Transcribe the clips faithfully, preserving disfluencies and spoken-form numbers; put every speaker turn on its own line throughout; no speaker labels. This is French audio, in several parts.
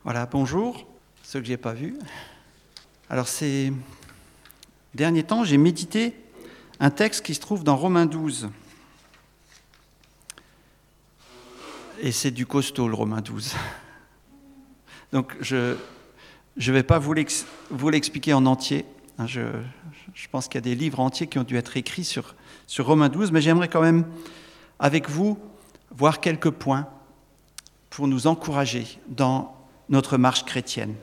Voilà, bonjour, ceux que je n'ai pas vus. Alors ces derniers temps, j'ai médité un texte qui se trouve dans Romains douze. Et c'est du costaud, le Romains douze. Donc je ne vais pas vous, l'ex, vous l'expliquer en entier. Je, je pense qu'il y a des livres entiers qui ont dû être écrits sur, sur Romains douze, mais j'aimerais quand même, avec vous, voir quelques points pour nous encourager dans notre marche chrétienne.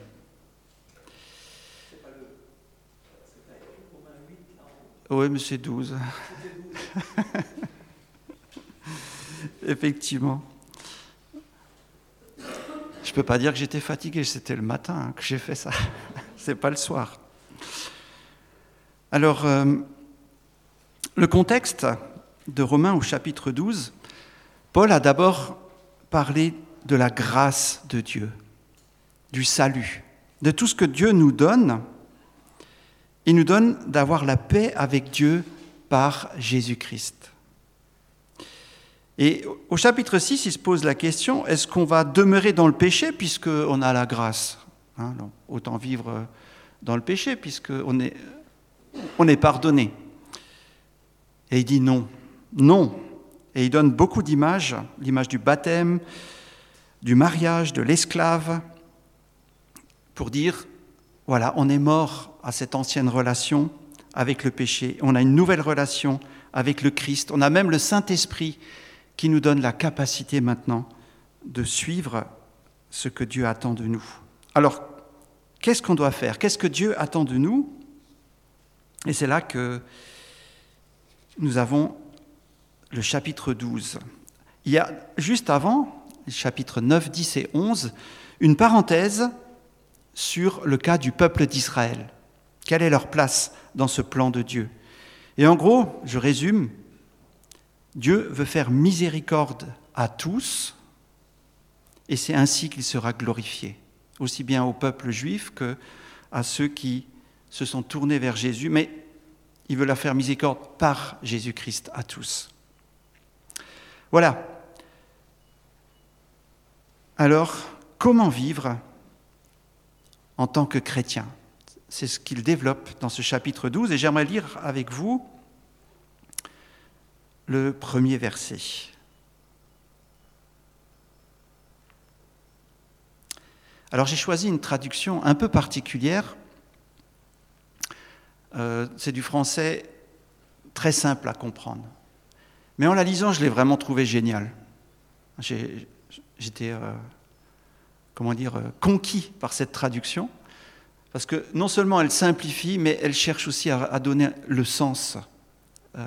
Oui, mais c'est douze. Effectivement. Je ne peux pas dire que j'étais fatigué, c'était le matin hein, que j'ai fait ça. C'est pas le soir. Alors, euh, le contexte de Romains au chapitre douze, Paul a d'abord parlé de la grâce de Dieu, du salut, de tout ce que Dieu nous donne. Il nous donne d'avoir la paix avec Dieu par Jésus-Christ. Et au chapitre six, il se pose la question, est-ce qu'on va demeurer dans le péché puisqu'on a la grâce hein, donc, autant vivre dans le péché puisqu'on est, on est pardonné. Et il dit non, non. Et il donne beaucoup d'images, l'image du baptême, du mariage, de l'esclave, pour dire, voilà, on est mort à cette ancienne relation avec le péché. On a une nouvelle relation avec le Christ. On a même le Saint-Esprit qui nous donne la capacité maintenant de suivre ce que Dieu attend de nous. Alors, qu'est-ce qu'on doit faire ? Qu'est-ce que Dieu attend de nous ? Et c'est là que nous avons le chapitre douze. Il y a juste avant, les chapitres neuf, dix et onze, une parenthèse sur le cas du peuple d'Israël. Quelle est leur place dans ce plan de Dieu ? Et en gros, je résume, Dieu veut faire miséricorde à tous, et c'est ainsi qu'il sera glorifié, aussi bien au peuple juif qu'à ceux qui se sont tournés vers Jésus, mais il veut leur faire miséricorde par Jésus-Christ à tous. Voilà. Alors, comment vivre en tant que chrétien ? C'est ce qu'il développe dans ce chapitre douze, et j'aimerais lire avec vous le premier verset. Alors j'ai choisi une traduction un peu particulière. Euh, c'est du français très simple à comprendre. Mais en la lisant, je l'ai vraiment trouvé génial. J'ai, j'étais, euh, comment dire, euh, conquis par cette traduction, parce que non seulement elle simplifie, mais elle cherche aussi à, à donner le sens. Euh,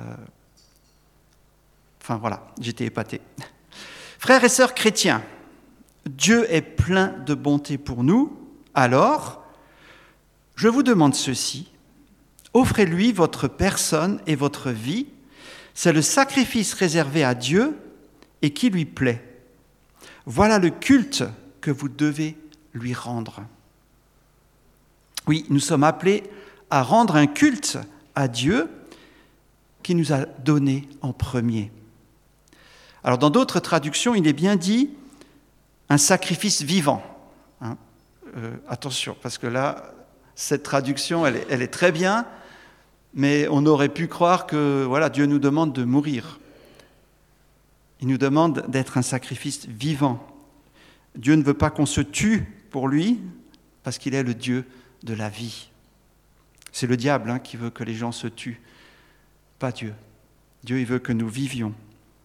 enfin voilà, j'étais épaté. Frères et sœurs chrétiens, Dieu est plein de bonté pour nous, alors je vous demande ceci, offrez-lui votre personne et votre vie, c'est le sacrifice réservé à Dieu et qui lui plaît. Voilà le culte que vous devez lui rendre. Oui, nous sommes appelés à rendre un culte à Dieu qui nous a donné en premier. Alors dans d'autres traductions, il est bien dit un sacrifice vivant. Hein euh, attention, parce que là, cette traduction, elle est, elle est très bien, mais on aurait pu croire que voilà, Dieu nous demande de mourir. Il nous demande d'être un sacrifice vivant. Dieu ne veut pas qu'on se tue pour lui, parce qu'il est le Dieu de la vie. C'est le diable hein, qui veut que les gens se tuent, pas Dieu. Dieu, il veut que nous vivions.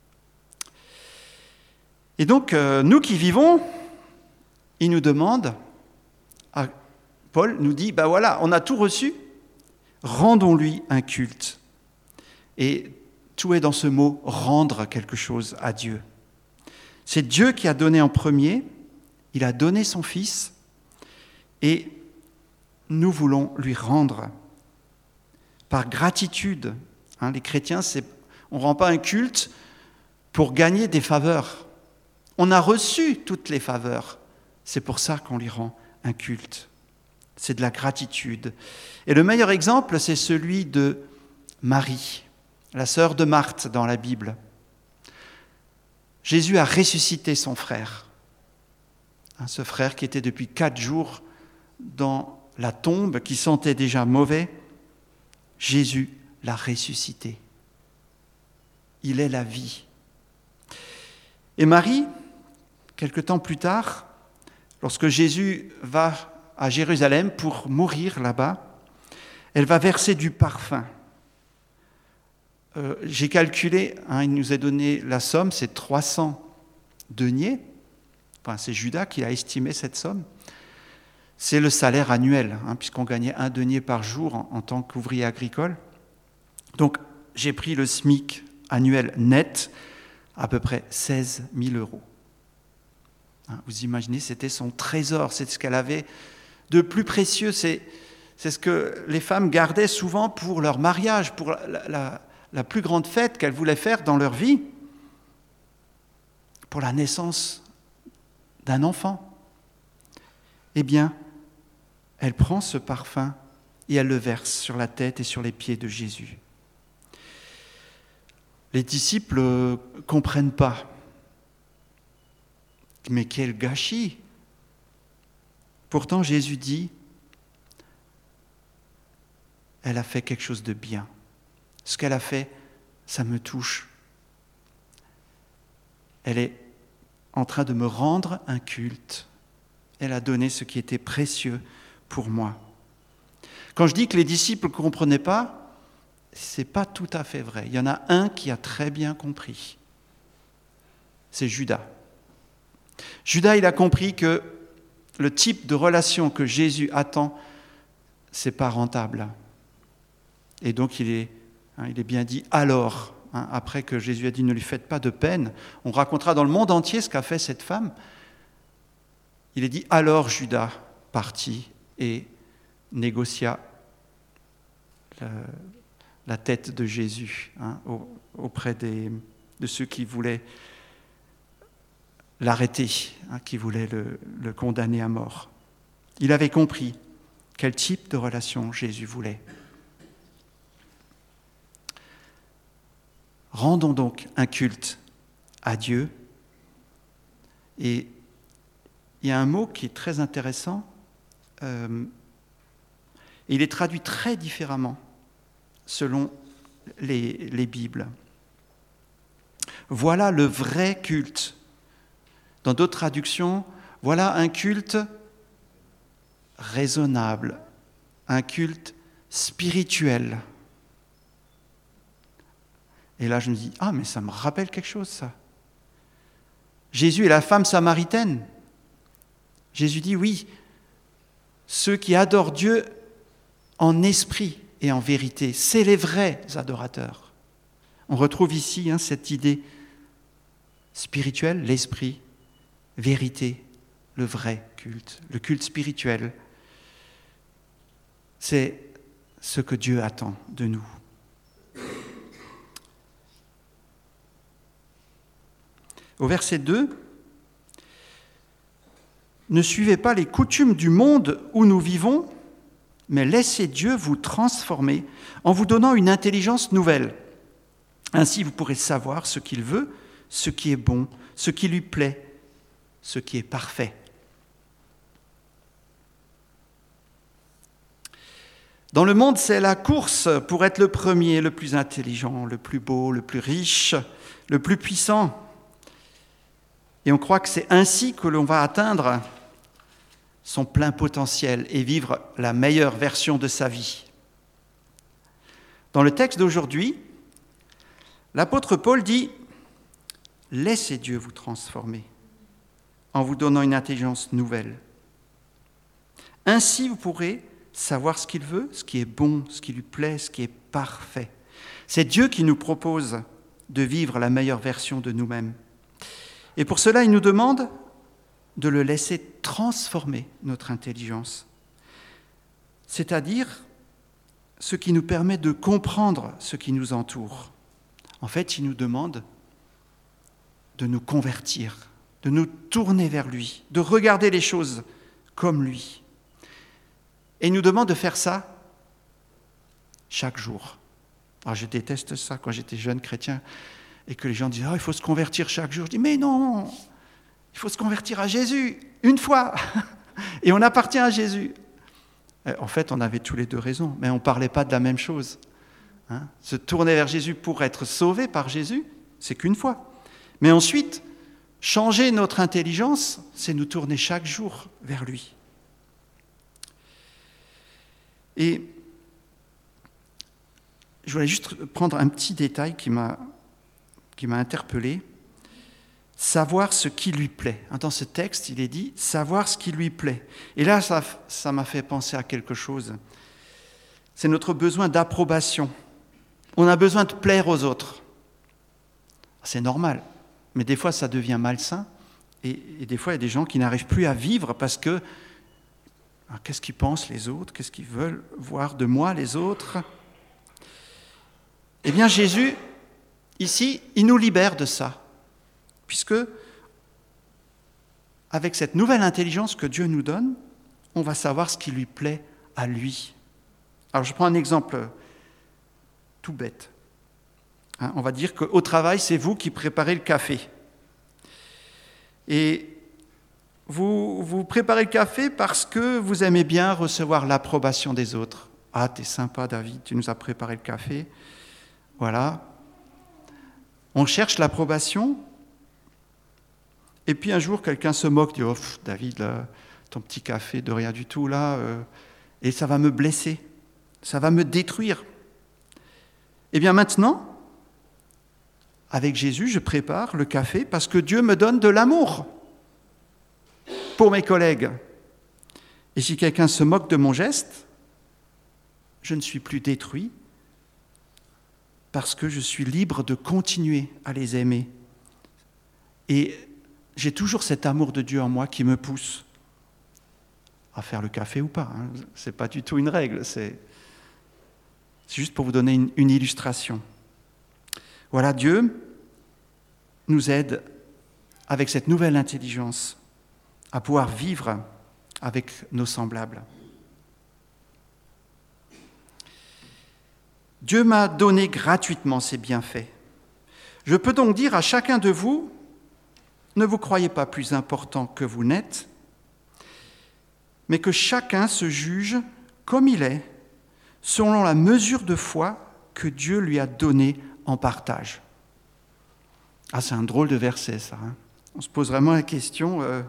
Et donc, euh, nous qui vivons, il nous demande, ah, Paul nous dit, ben voilà, on a tout reçu, rendons-lui un culte. Et tout est dans ce mot « rendre quelque chose à Dieu ». C'est Dieu qui a donné en premier, il a donné son Fils, et nous voulons lui rendre par gratitude. Hein, les chrétiens, c'est, on ne rend pas un culte pour gagner des faveurs. On a reçu toutes les faveurs. C'est pour ça qu'on lui rend un culte. C'est de la gratitude. Et le meilleur exemple, c'est celui de Marie, la sœur de Marthe dans la Bible. Jésus a ressuscité son frère. Hein, ce frère qui était depuis quatre jours dans la tombe, qui sentait déjà mauvais, Jésus l'a ressuscité. Il est la vie. Et Marie, quelque temps plus tard, lorsque Jésus va à Jérusalem pour mourir là-bas, elle va verser du parfum. Euh, j'ai calculé, hein, il nous a donné la somme, c'est trois cents deniers. Enfin, c'est Judas qui a estimé cette somme. C'est le salaire annuel, hein, puisqu'on gagnait un denier par jour en, en tant qu'ouvrier agricole. Donc, j'ai pris le SMIC annuel net, à peu près seize mille euros. Hein, vous imaginez, c'était son trésor, c'est ce qu'elle avait de plus précieux, c'est, c'est ce que les femmes gardaient souvent pour leur mariage, pour la, la, la plus grande fête qu'elles voulaient faire dans leur vie, pour la naissance d'un enfant. Eh bien, elle prend ce parfum et elle le verse sur la tête et sur les pieds de Jésus. Les disciples ne comprennent pas. Mais quel gâchis! Pourtant, Jésus dit, elle a fait quelque chose de bien. Ce qu'elle a fait, ça me touche. Elle est en train de me rendre un culte. Elle a donné ce qui était précieux pour moi. Quand je dis que les disciples ne comprenaient pas, ce n'est pas tout à fait vrai. Il y en a un qui a très bien compris. C'est Judas. Judas, il a compris que le type de relation que Jésus attend, ce n'est pas rentable. Et donc, il est, hein, il est bien dit « alors hein, ». Après que Jésus a dit « ne lui faites pas de peine », on racontera dans le monde entier ce qu'a fait cette femme. Il est dit « alors Judas partit et négocia le, la tête de Jésus hein, auprès des, de ceux qui voulaient l'arrêter, hein, qui voulaient le, le condamner à mort. » Il avait compris quel type de relation Jésus voulait. Rendons donc un culte à Dieu. Et il y a un mot qui est très intéressant. Euh, il est traduit très différemment selon les, les Bibles. Voilà le vrai culte. Dans d'autres traductions, voilà un culte raisonnable, un culte spirituel. Et là, je me dis, ah, mais ça me rappelle quelque chose, ça. Jésus et la femme samaritaine. Jésus dit, oui, ceux qui adorent Dieu en esprit et en vérité, c'est les vrais adorateurs. On retrouve ici hein, cette idée spirituelle, l'esprit, vérité, le vrai culte, le culte spirituel. C'est ce que Dieu attend de nous. Au verset deux, « Ne suivez pas les coutumes du monde où nous vivons, mais laissez Dieu vous transformer en vous donnant une intelligence nouvelle. Ainsi, vous pourrez savoir ce qu'il veut, ce qui est bon, ce qui lui plaît, ce qui est parfait. » Dans le monde, c'est la course pour être le premier, le plus intelligent, le plus beau, le plus riche, le plus puissant. Et on croit que c'est ainsi que l'on va atteindre son plein potentiel et vivre la meilleure version de sa vie. Dans le texte d'aujourd'hui, l'apôtre Paul dit « Laissez Dieu vous transformer en vous donnant une intelligence nouvelle. Ainsi, vous pourrez savoir ce qu'il veut, ce qui est bon, ce qui lui plaît, ce qui est parfait. » C'est Dieu qui nous propose de vivre la meilleure version de nous-mêmes. Et pour cela, il nous demande de le laisser transformer notre intelligence, c'est-à-dire ce qui nous permet de comprendre ce qui nous entoure. En fait, il nous demande de nous convertir, de nous tourner vers lui, de regarder les choses comme lui. Et il nous demande de faire ça chaque jour. Alors, je déteste ça quand j'étais jeune chrétien et que les gens disaient « Oh, il faut se convertir chaque jour ». Je dis « Mais non, il faut se convertir à Jésus. une fois, et on appartient à Jésus. En fait, on avait tous les deux raison, mais on ne parlait pas de la même chose. Hein? Se tourner vers Jésus pour être sauvé par Jésus, c'est qu'une fois. Mais ensuite, changer notre intelligence, c'est nous tourner chaque jour vers lui. Et je voulais juste prendre un petit détail qui m'a, qui m'a interpellé. Savoir ce qui lui plaît. Dans ce texte, il est dit « savoir ce qui lui plaît ». Et là, ça, ça m'a fait penser à quelque chose. C'est notre besoin d'approbation. On a besoin de plaire aux autres. C'est normal, mais des fois, ça devient malsain. Et, et des fois, il y a des gens qui n'arrivent plus à vivre parce que alors, qu'est-ce qu'ils pensent les autres? Qu'est-ce qu'ils veulent voir de moi les autres? Eh bien, Jésus, ici, il nous libère de ça. Puisque, avec cette nouvelle intelligence que Dieu nous donne, on va savoir ce qui lui plaît à lui. Alors, je prends un exemple tout bête. Hein, on va dire qu'au travail, c'est vous qui préparez le café. Et vous, vous préparez le café parce que vous aimez bien recevoir l'approbation des autres. « Ah, t'es sympa, David, tu nous as préparé le café. » Voilà. On cherche l'approbation. Et puis un jour, quelqu'un se moque, dit « Oh, pff, David, là, ton petit café de rien du tout, là, euh, et ça va me blesser, ça va me détruire. » Eh bien maintenant, avec Jésus, je prépare le café parce que Dieu me donne de l'amour pour mes collègues. Et si quelqu'un se moque de mon geste, je ne suis plus détruit parce que je suis libre de continuer à les aimer. Et j'ai toujours cet amour de Dieu en moi qui me pousse à faire le café ou pas. Hein. Ce n'est pas du tout une règle, c'est, c'est juste pour vous donner une, une illustration. Voilà, Dieu nous aide avec cette nouvelle intelligence à pouvoir vivre avec nos semblables. Dieu m'a donné gratuitement ses bienfaits. Je peux donc dire à chacun de vous, ne vous croyez pas plus important que vous n'êtes, mais que chacun se juge comme il est, selon la mesure de foi que Dieu lui a donnée en partage. Ah, c'est un drôle de verset, ça. Hein. On se pose vraiment la question. Euh,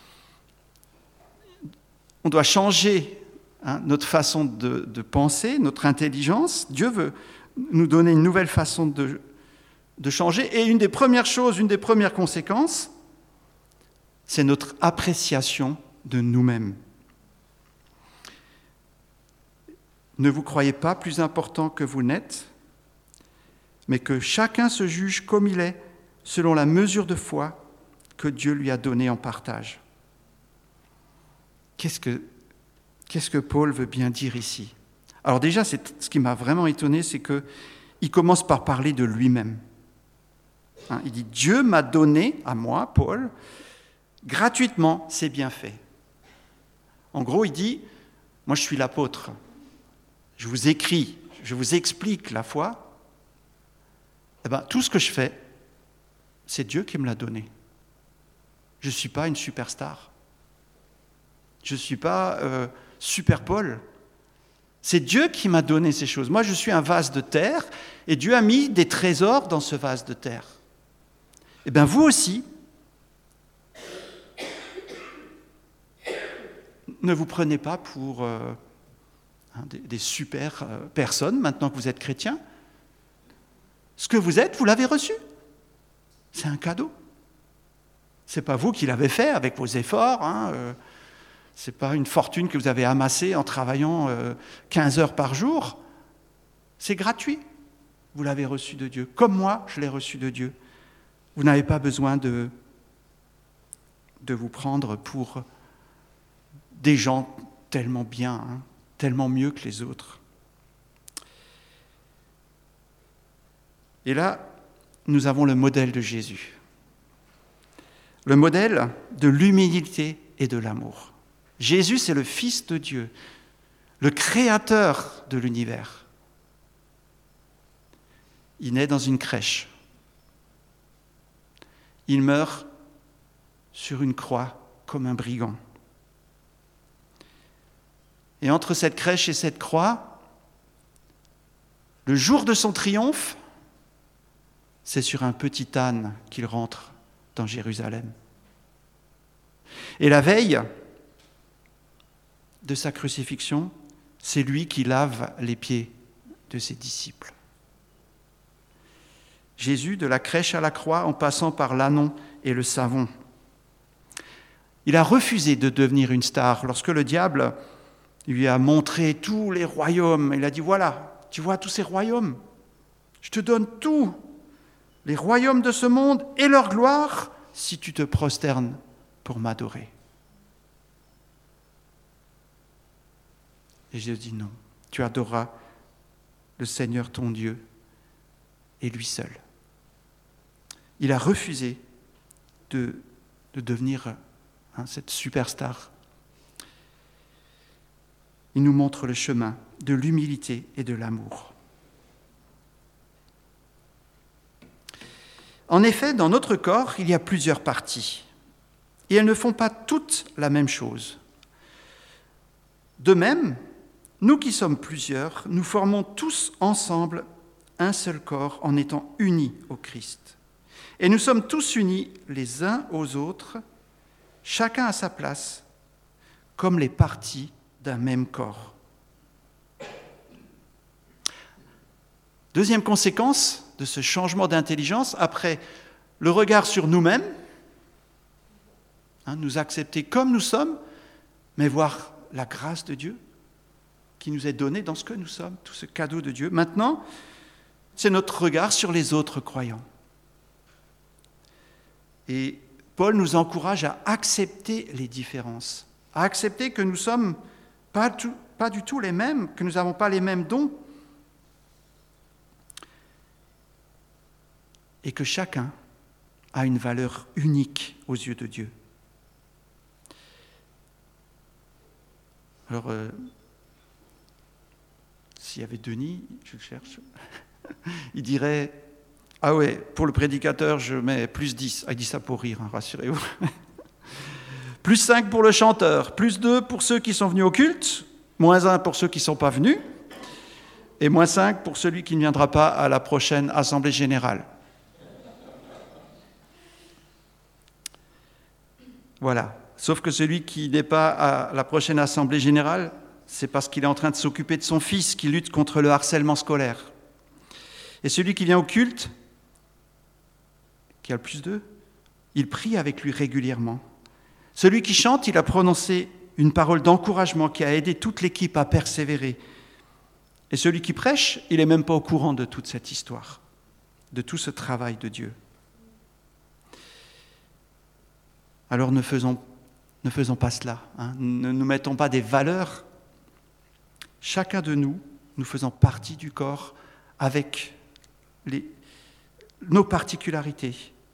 on doit changer hein, notre façon de, de penser, notre intelligence. Dieu veut nous donner une nouvelle façon de, de changer. Et une des premières choses, une des premières conséquences, c'est notre appréciation de nous-mêmes. Ne vous croyez pas plus important que vous n'êtes, mais que chacun se juge comme il est, selon la mesure de foi que Dieu lui a donnée en partage. Qu'est-ce que, qu'est-ce que Paul veut bien dire ici? Alors déjà, c'est, ce qui m'a vraiment étonné, c'est qu'il commence par parler de lui-même. Hein, il dit « Dieu m'a donné, à moi, Paul, gratuitement ses bienfaits. » En gros, il dit « Moi, je suis l'apôtre. Je vous écris, je vous explique la foi. Eh ben, tout ce que je fais, c'est Dieu qui me l'a donné. Je ne suis pas une superstar. Je ne suis pas euh, Super Paul. C'est Dieu qui m'a donné ces choses. Moi, je suis un vase de terre et Dieu a mis des trésors dans ce vase de terre. Eh bien, vous aussi, ne vous prenez pas pour euh, hein, des, des super euh, personnes maintenant que vous êtes chrétiens. Ce que vous êtes, vous l'avez reçu. C'est un cadeau. Ce n'est pas vous qui l'avez fait avec vos efforts. Hein, euh, ce n'est pas une fortune que vous avez amassée en travaillant euh, quinze heures par jour. C'est gratuit. Vous l'avez reçu de Dieu. Comme moi, je l'ai reçu de Dieu. Vous n'avez pas besoin de, de vous prendre pour des gens tellement bien, hein, tellement mieux que les autres. Et là, nous avons le modèle de Jésus. Le modèle de l'humilité et de l'amour. Jésus, c'est le Fils de Dieu, le créateur de l'univers. Il naît dans une crèche. Il meurt sur une croix comme un brigand. Et entre cette crèche et cette croix, le jour de son triomphe, c'est sur un petit âne qu'il rentre dans Jérusalem. Et la veille de sa crucifixion, c'est lui qui lave les pieds de ses disciples. Jésus, de la crèche à la croix, en passant par l'ânon et le savon. Il a refusé de devenir une star. Lorsque le diable lui a montré tous les royaumes, il a dit, voilà, tu vois tous ces royaumes, je te donne tout, les royaumes de ce monde et leur gloire, si tu te prosternes pour m'adorer. Et Jésus dit non, tu adoreras le Seigneur ton Dieu et lui seul. Il a refusé de, de devenir hein, cette superstar. Il nous montre le chemin de l'humilité et de l'amour. En effet, dans notre corps, il y a plusieurs parties. Et elles ne font pas toutes la même chose. De même, nous qui sommes plusieurs, nous formons tous ensemble un seul corps en étant unis au Christ. Et nous sommes tous unis les uns aux autres, chacun à sa place, comme les parties d'un même corps. Deuxième conséquence de ce changement d'intelligence, après le regard sur nous-mêmes, hein, nous accepter comme nous sommes, mais voir la grâce de Dieu qui nous est donnée dans ce que nous sommes, tout ce cadeau de Dieu. Maintenant, c'est notre regard sur les autres croyants. Et Paul nous encourage à accepter les différences, à accepter que nous ne sommes pas, tout, pas du tout les mêmes, que nous n'avons pas les mêmes dons, et que chacun a une valeur unique aux yeux de Dieu. Alors, euh, s'il y avait Denis, je le cherche, il dirait « Ah ouais, pour le prédicateur, je mets plus dix. » Ah, il dit ça pour rire, hein, rassurez-vous. Plus cinq pour le chanteur, plus deux pour ceux qui sont venus au culte, moins un pour ceux qui ne sont pas venus, et moins cinq pour celui qui ne viendra pas à la prochaine Assemblée générale. Voilà. Sauf que celui qui n'est pas à la prochaine Assemblée générale, c'est parce qu'il est en train de s'occuper de son fils qui lutte contre le harcèlement scolaire. Et celui qui vient au culte, qui a le plus d'eux, il prie avec lui régulièrement. Celui qui chante, il a prononcé une parole d'encouragement qui a aidé toute l'équipe à persévérer. Et celui qui prêche, il n'est même pas au courant de toute cette histoire, de tout ce travail de Dieu. Alors ne faisons, ne faisons pas cela, hein. Ne nous mettons pas des valeurs. Chacun de nous, nous faisons partie du corps avec les, nos particularités.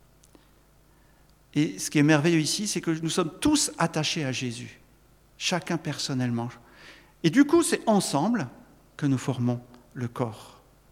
Et ce qui est merveilleux ici, c'est que nous sommes tous attachés à Jésus, chacun personnellement. Et du coup, c'est ensemble que nous formons le corps.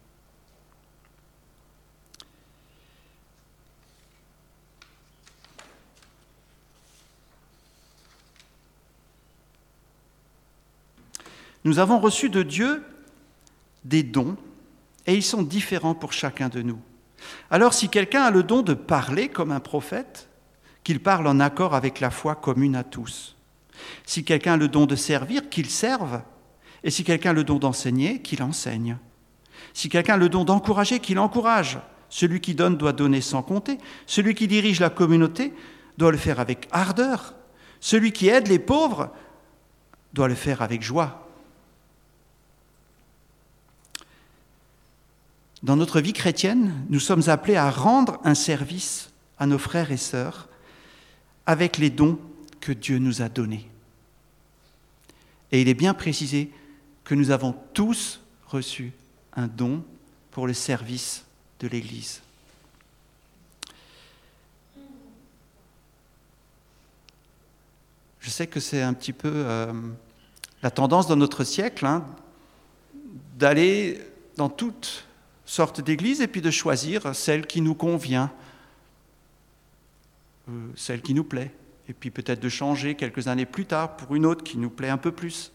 Nous avons reçu de Dieu des dons et ils sont différents pour chacun de nous. Alors si quelqu'un a le don de parler comme un prophète, qu'il parle en accord avec la foi commune à tous. Si quelqu'un a le don de servir, qu'il serve. Et si quelqu'un a le don d'enseigner, qu'il enseigne. Si quelqu'un a le don d'encourager, qu'il encourage. Celui qui donne doit donner sans compter. Celui qui dirige la communauté doit le faire avec ardeur. Celui qui aide les pauvres doit le faire avec joie. Dans notre vie chrétienne, nous sommes appelés à rendre un service à nos frères et sœurs avec les dons que Dieu nous a donnés. Et il est bien précisé que nous avons tous reçu un don pour le service de l'Église. Je sais que c'est un petit peu euh, la tendance dans notre siècle, hein, d'aller dans toutes sortes d'églises et puis de choisir celle qui nous convient, euh, celle qui nous plaît. et puis peut-être de changer quelques années plus tard pour une autre qui nous plaît un peu plus.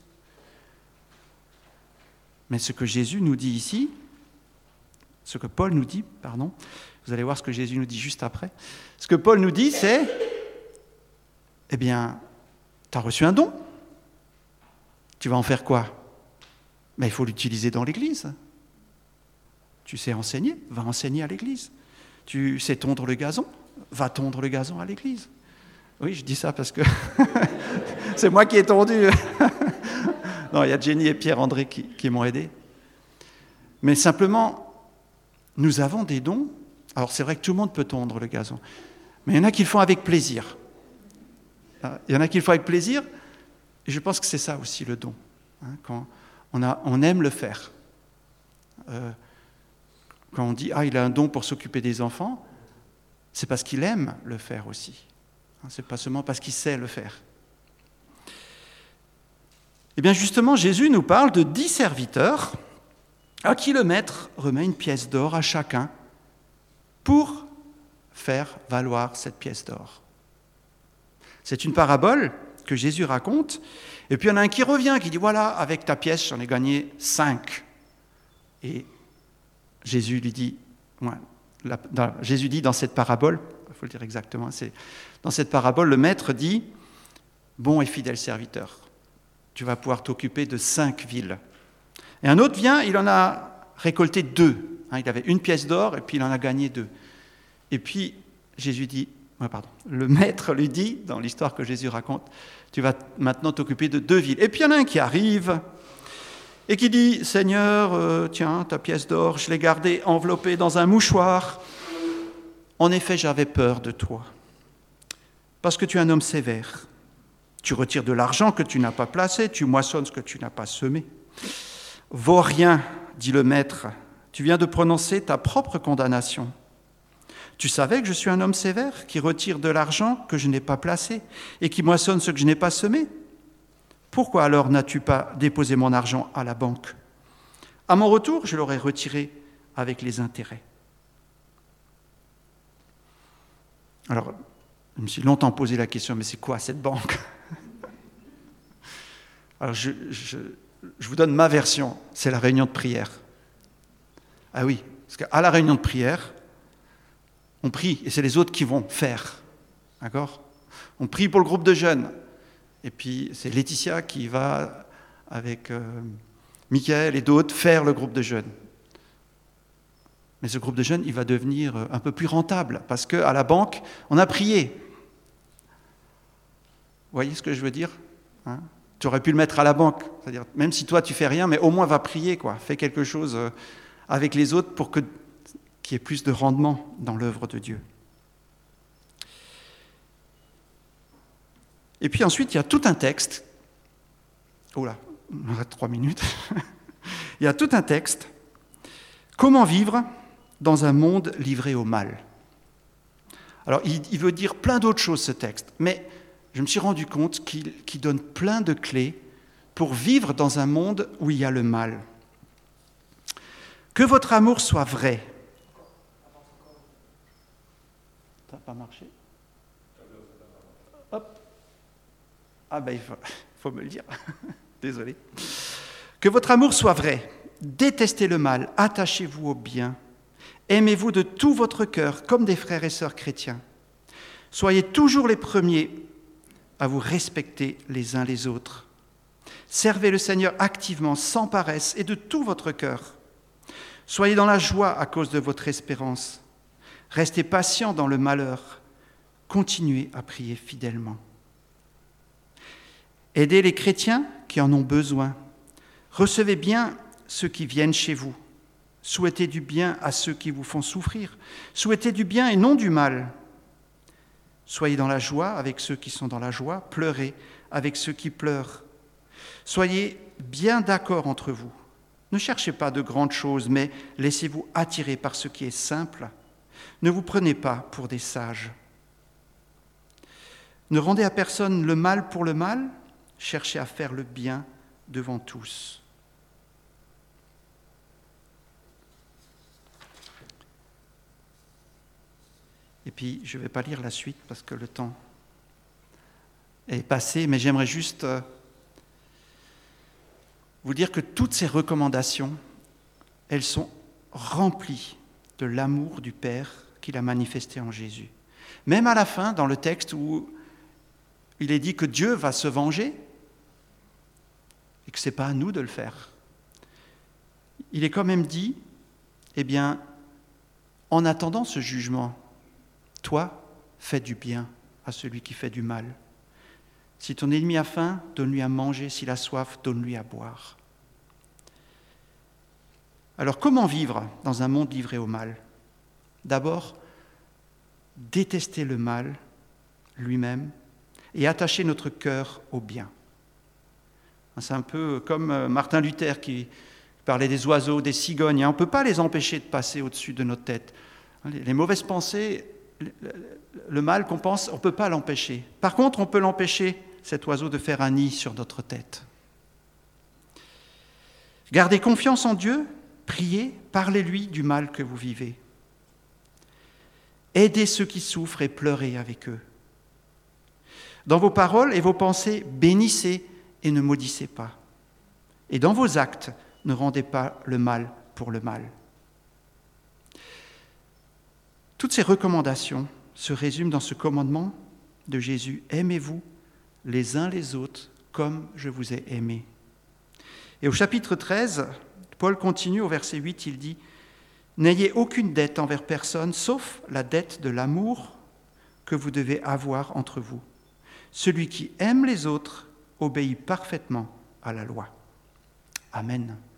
Mais ce que Jésus nous dit ici, ce que Paul nous dit, pardon, vous allez voir ce que Jésus nous dit juste après, ce que Paul nous dit, c'est, eh bien, tu as reçu un don, tu vas en faire quoi? Mais il faut l'utiliser dans l'Église. Tu sais enseigner, va enseigner à l'Église. Tu sais tondre le gazon, va tondre le gazon à l'Église. Oui, je dis ça parce que c'est moi qui ai tondu. Non, il y a Jenny et Pierre-André qui, qui m'ont aidé. Mais simplement, nous avons des dons. Alors c'est vrai que tout le monde peut tondre le gazon, mais il y en a qui le font avec plaisir. Il y en a qui le font avec plaisir, et je pense que c'est ça aussi le don. Hein, quand on, a, on aime le faire. Euh, quand on dit « Ah, il a un don pour s'occuper des enfants », c'est parce qu'il aime le faire aussi. Hein, c'est pas seulement parce qu'il sait le faire. Eh bien justement, Jésus nous parle de dix serviteurs à qui le maître remet une pièce d'or à chacun pour faire valoir cette pièce d'or. C'est une parabole que Jésus raconte, et puis il y en a un qui revient, qui dit « Voilà, avec ta pièce, j'en ai gagné cinq. » Et Jésus lui dit, ouais, la, dans, Jésus dit dans cette parabole, il faut le dire exactement, c'est, dans cette parabole, le maître dit « Bon et fidèle serviteur, tu vas pouvoir t'occuper de cinq villes. » Et un autre vient, il en a récolté deux. Hein, il avait une pièce d'or et puis il en a gagné deux. Et puis Jésus dit, ouais, pardon, le maître lui dit, dans l'histoire que Jésus raconte, tu vas maintenant t'occuper de deux villes. Et puis il y en a un qui arrive et qui dit, Seigneur, euh, tiens, ta pièce d'or, je l'ai gardée enveloppée dans un mouchoir. En effet, j'avais peur de toi, parce que tu es un homme sévère. Tu retires de l'argent que tu n'as pas placé, tu moissonnes ce que tu n'as pas semé. Vaut rien, dit le maître, tu viens de prononcer ta propre condamnation. Tu savais que je suis un homme sévère, qui retire de l'argent que je n'ai pas placé et qui moissonne ce que je n'ai pas semé. Pourquoi alors n'as-tu pas déposé mon argent à la banque? À mon retour, je l'aurais retiré avec les intérêts. Alors, je me suis longtemps posé la question, mais c'est quoi cette banque? Alors, je, je, je vous donne ma version, c'est la réunion de prière. Ah oui, parce qu'à la réunion de prière, on prie, et c'est les autres qui vont faire. D'accord? On prie pour le groupe de jeunes. Et puis, c'est Laetitia qui va, avec euh, Michael et d'autres, faire le groupe de jeunes. Mais ce groupe de jeunes, il va devenir un peu plus rentable, parce qu'à la banque, on a prié. Vous voyez ce que je veux dire? Hein? Tu aurais pu le mettre à la banque. C'est-à-dire, même si toi, tu fais rien, mais au moins, va prier, quoi. Fais quelque chose avec les autres pour que, qu'il y ait plus de rendement dans l'œuvre de Dieu. Et puis ensuite, il y a tout un texte. Oh là, on reste trois minutes. Il y a tout un texte. Comment vivre dans un monde livré au mal? Alors, il, il veut dire plein d'autres choses, ce texte. Mais je me suis rendu compte qu'il, qu'il donne plein de clés pour vivre dans un monde où il y a le mal. Que votre amour soit vrai. Ça n'a pas marché? Hop. Ah ben, il faut, faut me le dire. Désolé. Que votre amour soit vrai. Détestez le mal, attachez-vous au bien. Aimez-vous de tout votre cœur, comme des frères et sœurs chrétiens. Soyez toujours les premiers à vous respecter les uns les autres. Servez le Seigneur activement, sans paresse et de tout votre cœur. Soyez dans la joie à cause de votre espérance. Restez patients dans le malheur. Continuez à prier fidèlement. Aidez les chrétiens qui en ont besoin. Recevez bien ceux qui viennent chez vous. Souhaitez du bien à ceux qui vous font souffrir. Souhaitez du bien et non du mal. Soyez dans la joie avec ceux qui sont dans la joie. Pleurez avec ceux qui pleurent. Soyez bien d'accord entre vous. Ne cherchez pas de grandes choses, mais laissez-vous attirer par ce qui est simple. Ne vous prenez pas pour des sages. Ne rendez à personne le mal pour le mal. Cherchez à faire le bien devant tous. Et puis, je ne vais pas lire la suite parce que le temps est passé, mais j'aimerais juste vous dire que toutes ces recommandations, elles sont remplies de l'amour du Père qu'il a manifesté en Jésus. Même à la fin, dans le texte où il est dit que Dieu va se venger et que ce n'est pas à nous de le faire, il est quand même dit, eh bien, en attendant ce jugement, toi, fais du bien à celui qui fait du mal. Si ton ennemi a faim, donne-lui à manger. S'il a soif, donne-lui à boire. Alors, comment vivre dans un monde livré au mal ? D'abord, détester le mal lui-même et attacher notre cœur au bien. C'est un peu comme Martin Luther qui parlait des oiseaux, des cigognes. On ne peut pas les empêcher de passer au-dessus de notre tête. Les mauvaises pensées, le mal qu'on pense, on ne peut pas l'empêcher. Par contre, on peut l'empêcher, cet oiseau, de faire un nid sur notre tête. Gardez confiance en Dieu, priez, parlez-lui du mal que vous vivez. Aidez ceux qui souffrent et pleurez avec eux. Dans vos paroles et vos pensées, bénissez et ne maudissez pas. Et dans vos actes, ne rendez pas le mal pour le mal. Toutes ces recommandations se résument dans ce commandement de Jésus. Aimez-vous les uns les autres comme je vous ai aimés. Et au chapitre treize, Paul continue au verset huit, il dit « N'ayez aucune dette envers personne, sauf la dette de l'amour que vous devez avoir entre vous. Celui qui aime les autres obéit parfaitement à la loi. » Amen.